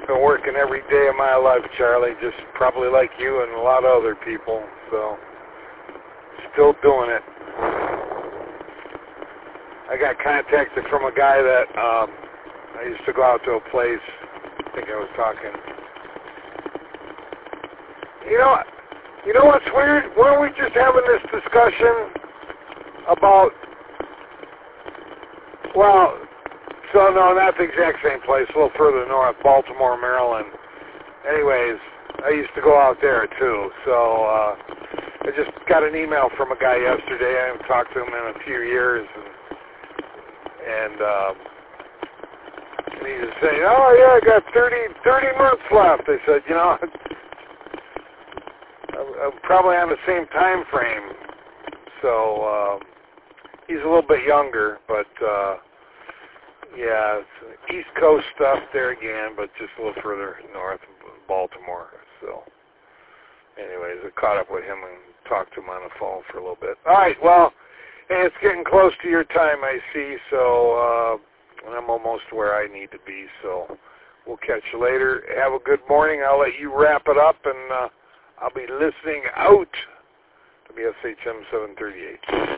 been working every day of my life, Charlie, just probably like you and a lot of other people, so still doing it. I got contacted from a guy that I used to go out to a place. I think I was talking. You know what's weird? Weren't we just having this discussion about, well, so no, not the exact same place, a little further north, Baltimore, Maryland. Anyways, I used to go out there too, so I just got an email from a guy yesterday. I haven't talked to him in a few years, and he was saying, oh yeah, I got 30 months left. I said, you know, I'm probably on the same time frame. So he's a little bit younger, but yeah, it's East Coast stuff there again, but just a little further north of Baltimore. So anyways, I caught up with him and talked to him on the phone for a little bit. All right, well, hey, it's getting close to your time, I see, so I'm almost where I need to be, so we'll catch you later. Have a good morning. I'll let you wrap it up, and I'll be listening out to WSHM 738.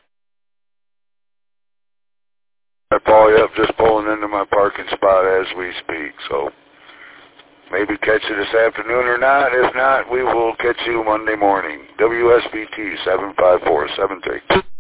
Hi, Paul. Yep, just pulling into my parking spot as we speak, so maybe catch you this afternoon or not. If not, we will catch you Monday morning. WSBT 75473.